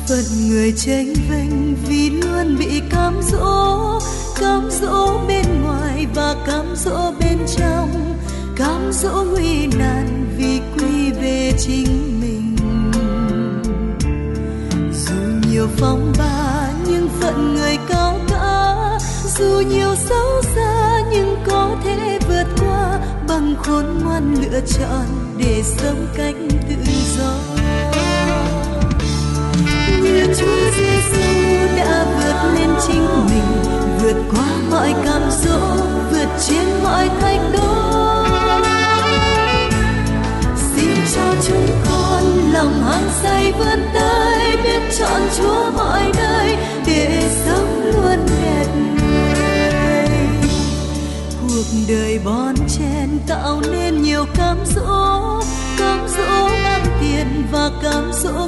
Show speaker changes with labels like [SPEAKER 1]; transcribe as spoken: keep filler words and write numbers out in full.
[SPEAKER 1] phận người chênh vênh vì luôn bị cám dỗ, cám dỗ bên ngoài và cám dỗ bên trong, cám dỗ nguy nan vì quy về chính mình. Dù nhiều phong ba nhưng phận người cao cả, dù nhiều xấu xa nhưng có thể vượt qua bằng khôn ngoan lựa chọn để sống cách tự do. Như Chúa Giêsu đã vượt lên chính mình, vượt qua mọi cám dỗ, vượt trên mọi thách đố. Xin cho chúng con lòng hăng say vươn tới, biết chọn Chúa mọi nơi để sống luôn đẹp người. Cuộc đời bon chen tạo nên nhiều cám dỗ, cám dỗ mang tiền và cám dỗ